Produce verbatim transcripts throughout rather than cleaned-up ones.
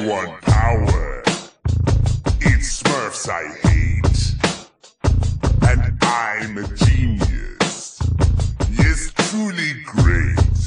want power. It's Smurfs I hate. And I'm a genius. Yes, truly great.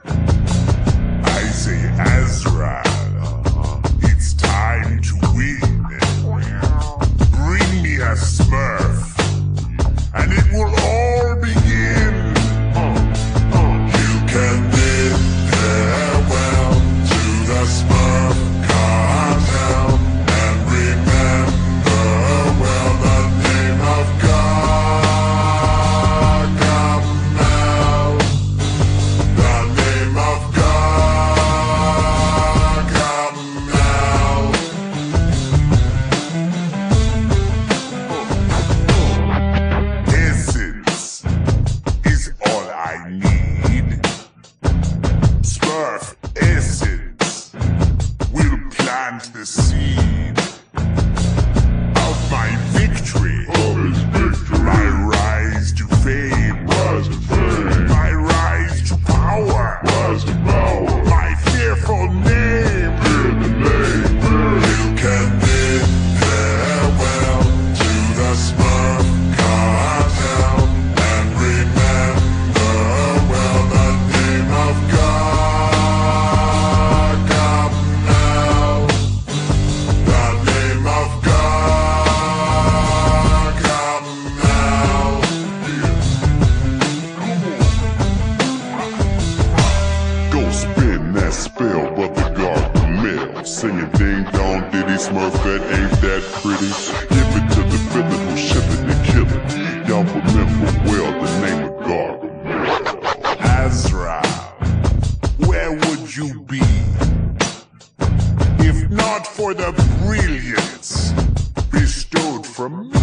I say Azrael. It's time to win. Bring me a Smurf, and it will all begin. You can bid farewell to the Smurf cartel, and remember well the name of Gargamel. The name of Gargamel. Essence is all I need. Smurf essence will plant the seed of my victory. My rise to fame. My rise to power. My fearful name. You can bid farewell to the Smurf cartel, and remember well the name of Gargamel. The name of Gargamel. Go spin that spell, brother Gargamel. Singing ding dong ditty, Smurf that ain't that pretty. Give it to the villain who shipped it and kill it. Y'all remember well the name of Gargamel. Azrael, where would you be if not for the brilliance bestowed from me?